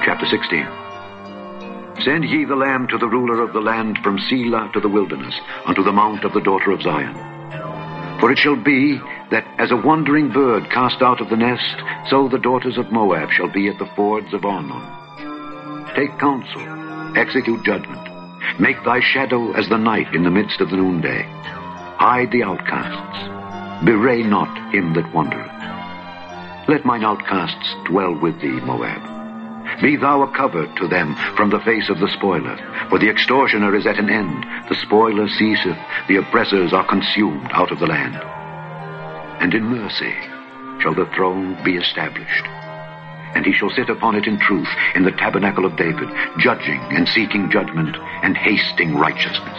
Chapter 16. Send ye the lamb to the ruler of the land from Selah to the wilderness, unto the mount of the daughter of Zion. For it shall be that as a wandering bird cast out of the nest, so the daughters of Moab shall be at the fords of Arnon. Take counsel, execute judgment. Make thy shadow as the night in the midst of the noonday. Hide the outcasts. Bewray not him that wandereth. Let mine outcasts dwell with thee, Moab. Be thou a cover to them from the face of the spoiler, for the extortioner is at an end, the spoiler ceaseth, the oppressors are consumed out of the land. And in mercy shall the throne be established, and he shall sit upon it in truth in the tabernacle of David, judging and seeking judgment and hasting righteousness.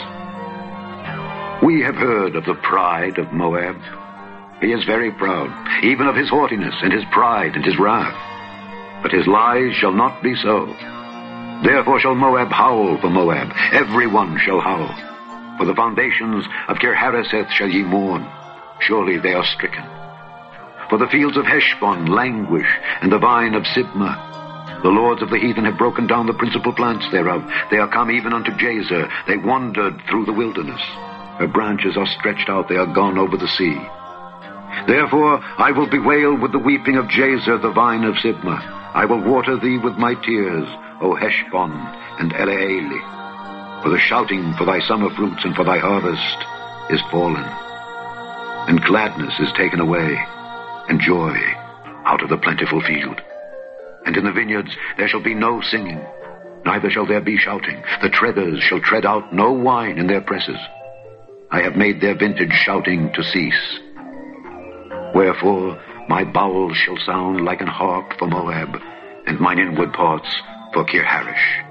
We have heard of the pride of Moab. He is very proud, even of his haughtiness and his pride and his wrath. But his lies shall not be so. Therefore shall Moab howl for Moab, every one shall howl. For the foundations of Kir-Hareseth shall ye mourn, surely they are stricken. For the fields of Heshbon languish, and the vine of Sibmah. The lords of the heathen have broken down the principal plants thereof. They are come even unto Jazer, they wandered through the wilderness. Her branches are stretched out, they are gone over the sea. Therefore I will bewail with the weeping of Jazer, the vine of Sibmah. I will water thee with my tears, O Heshbon and Elealeh. For the shouting for thy summer fruits and for thy harvest is fallen. And gladness is taken away, and joy out of the plentiful field. And in the vineyards there shall be no singing, neither shall there be shouting. The treaders shall tread out no wine in their presses. I have made their vintage shouting to cease. Wherefore my bowels shall sound like an harp for Moab, and mine inward parts for Kir-Haresh.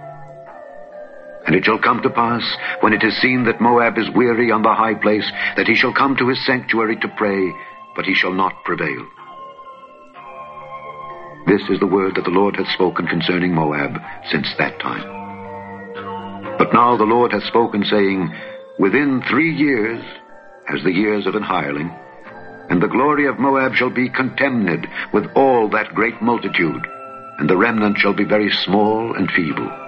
And it shall come to pass, when it is seen that Moab is weary on the high place, that he shall come to his sanctuary to pray, but he shall not prevail. This is the word that the Lord hath spoken concerning Moab since that time. But now the Lord hath spoken, saying, Within 3 years, as the years of an hireling, and the glory of Moab shall be contemned with all that great multitude, and the remnant shall be very small and feeble.